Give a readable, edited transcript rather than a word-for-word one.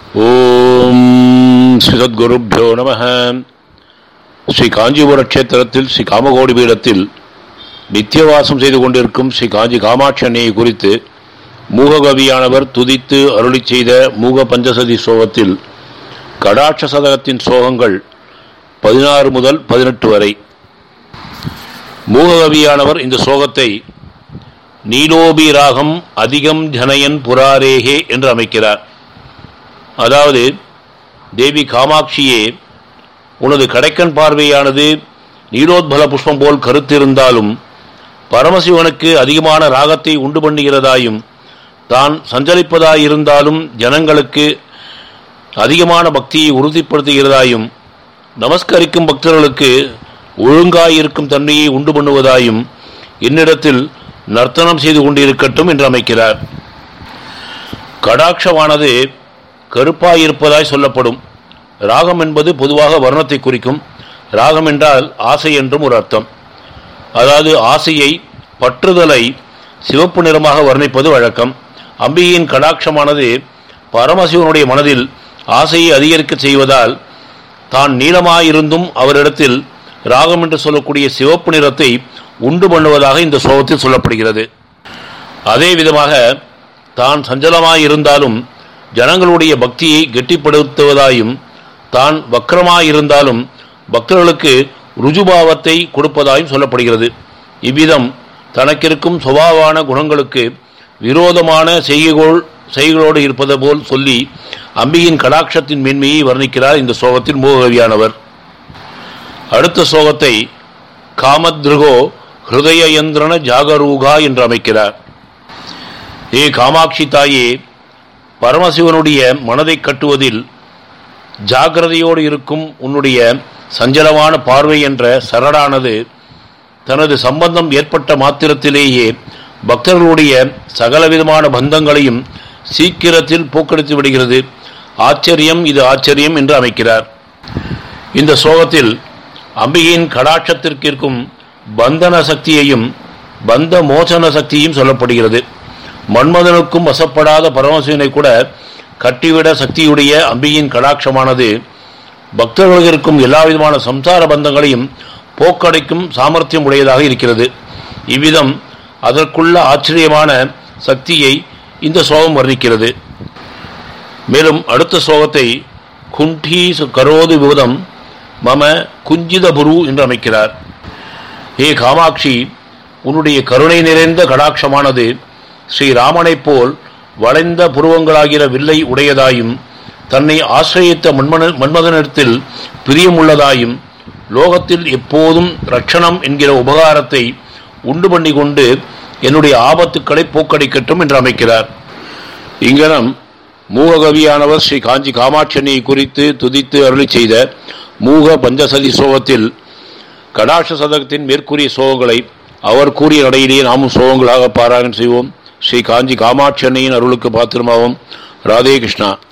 ஓம் ஸ்ரீ சத்குருப்யோ நமஹ. ஸ்ரீ காஞ்சிபுர கஷேத்திரத்தில் ஸ்ரீ காமகோடி பீடத்தில் நித்தியவாசம் செய்து கொண்டிருக்கும் ஸ்ரீ காஞ்சி காமாட்சி அன்னையை குறித்து மூககவியானவர் துதித்து அருளி செய்த மூக பஞ்சசதி ஸ்லோகத்தில் கடாட்ச சதகத்தின் ஸ்லோகங்கள் 16 முதல் 18 வரை. மூககவியானவர் இந்த ஸ்லோகத்தை நீலோபி ராகம் அதிகம் ஜனயன் புராரேகே என்று அமைக்கிறார். அதாவது, தேவி காமாட்சியே, உனது கடைக்கண் பார்வையானது நீலோத்பல புஷ்பம் போல் கருத்திருந்தாலும் பரமசிவனுக்கு அதிகமான ராகத்தை உண்டு பண்ணுகிறதாயும் தான் சஞ்சரிப்பதாயிருந்தாலும் ஜனங்களுக்கு அதிகமான பக்தியை உறுதிப்படுத்துகிறதாயும் நமஸ்கரிக்கும் பக்தர்களுக்கு ஒழுங்காயிருக்கும் தன்மையை உண்டு பண்ணுவதாயும் என்னிடத்தில் நர்த்தனம் செய்து கொண்டிருக்கட்டும் என்று அமைக்கிறார். கடாட்சமானது கருப்பாயிருப்பதாய் சொல்லப்படும். ராகம் என்பது பொதுவாக வர்ணத்தை குறிக்கும். ராகம் என்றால் ஆசை என்றும் ஒரு அர்த்தம். அதாவது ஆசையை, பற்றுதலை சிவப்பு நிறமாக வர்ணிப்பது வழக்கம். அம்பிகையின் கடாட்சமானது பரமசிவனுடைய மனதில் ஆசையை அதிகரிக்க செய்வதால் தான் நீளமாயிருந்தும் அவரிடத்தில் ராகம் என்று சொல்லக்கூடிய சிவப்பு நிறத்தை உண்டு பண்ணுவதாக இந்த ஸ்லோகத்தில் சொல்லப்படுகிறது. அதே விதமாக தான் சஞ்சலமாயிருந்தாலும் ஜனங்களுடைய பக்தியை கெட்டிப்படுத்துவதாயும் தான் வக்ரமாயிருந்தாலும் பக்தர்களுக்கு ருஜுபாவத்தை கொடுப்பதாயும் சொல்லப்படுகிறது. இவ்விதம் தனக்கிருக்கும் சுபாவான குணங்களுக்கு விரோதமான செய்கைகளோடு இருப்பது போல் சொல்லி அம்பியின் கடாட்சத்தின் மேன்மையை வர்ணிக்கிறார் இந்த ஸ்லோகத்தில் மூககவியானவர். அடுத்த ஸ்லோகத்தை காமத்ருகோ ஹிருதயந்திரன ஜாகரூகா என்று அமைக்கிறார். ஏ காமாட்சி தாயே, பரமசிவனுடைய மனதை கட்டுவதில் ஜாகிரதையோடு இருக்கும் உன்னுடைய சஞ்சலமான பார்வை என்ற சரடானது தனது சம்பந்தம் ஏற்பட்ட மாத்திரத்திலேயே பக்தர்களுடைய சகலவிதமான பந்தங்களையும் சீக்கிரத்தில் போக்கெடுத்து விடுகிறது. ஆச்சரியம், இது ஆச்சரியம் என்று அமைக்கிறார். இந்த ஸ்லோகத்தில் அம்பிகையின் கடாட்சத்திற்கு இருக்கும் பந்தன சக்தியையும் பந்த மோசன சக்தியும் சொல்லப்படுகிறது. மன்மதனுக்கும் வசப்படாத பரமசிவனை கூட கட்டிவிட சக்தியுடைய அம்பியின் கடாட்சமானது பக்தர்களுக்கு இருக்கும் எல்லா விதமான சம்சார பந்தங்களையும் போக்கடைக்கும் சாமர்த்தியம் உடையதாக இருக்கிறது. இவ்விதம் அதற்குள்ள ஆச்சரியமான சக்தியை இந்த ஸ்லோகம் வர்ணிக்கிறது. மேலும் அடுத்த ஸ்லோகத்தை குண்டீ கரோது விவதம் மம குஞ்சிதபுரு என்று அமைக்கிறார். ஏ காமாட்சி, உன்னுடைய கருணை நிறைந்த கடாட்சமானது ஸ்ரீராமனைப் போல் வளைந்த புருவங்களாகிற வில்லை உடையதாயும் தன்னை ஆசிரியத்த மன்மதனிடத்தில் பிரியமுள்ளதாயும் லோகத்தில் எப்போதும் ரட்சணம் என்கிற உபகாரத்தை உண்டு பண்ணி கொண்டு என்னுடைய ஆபத்துக்களை போக்கடிக்கட்டும் என்று அமைக்கிறார். இங்கனம் மூககவியானவர் ஸ்ரீ காஞ்சி காமாட்சியை குறித்து துதித்து அருளி செய்த மூக பஞ்சசதி ஸ்லோகத்தில் கடாட்ச சதகத்தின் மேற்கூறிய ஸ்லோகங்களை அவர் கூறிய நடையிலேயே நாமும் ஸ்லோகங்களாக பாராயணம் செய்வோம். ஸ்ரீ காஞ்சி காமாட்சி அன்னையின் அருளுக்கு பாத்திரமாவோம். ராதே கிருஷ்ணா.